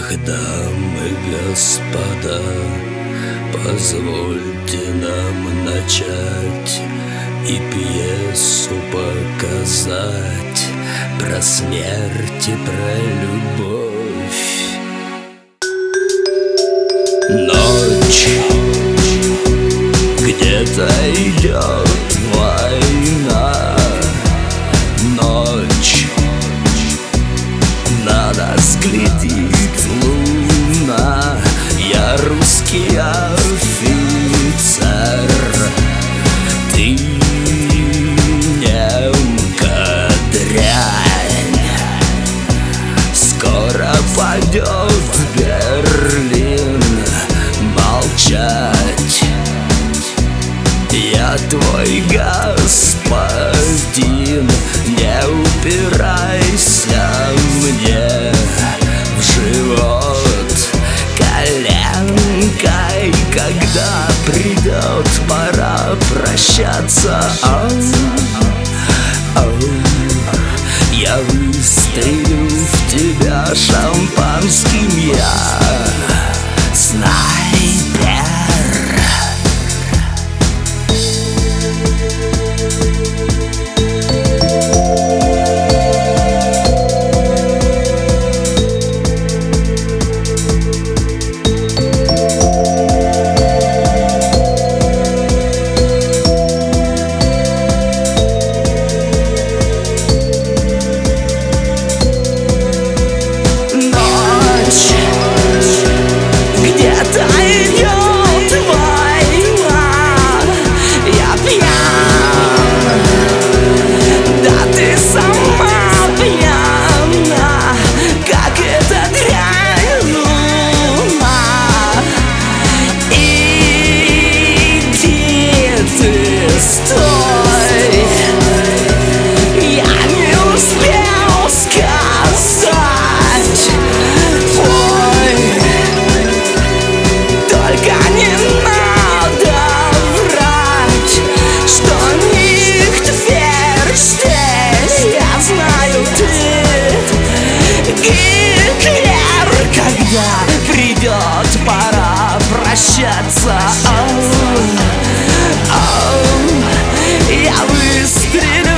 Ах, дамы, господа, позвольте нам начать и пьесу показать про смерть и про любовь. Ночь, где-то идет война. Ночь, на нас глядит луна. Я русский офицер, ты немка дрянь. Скоро падет Берлин, молчать. Я твой господин, не упирайся мне в живот коленкой, когда придет пора прощаться. Я выстрелю в тебя шампанским, я снайпер. Придет пора прощаться. Я выстрелю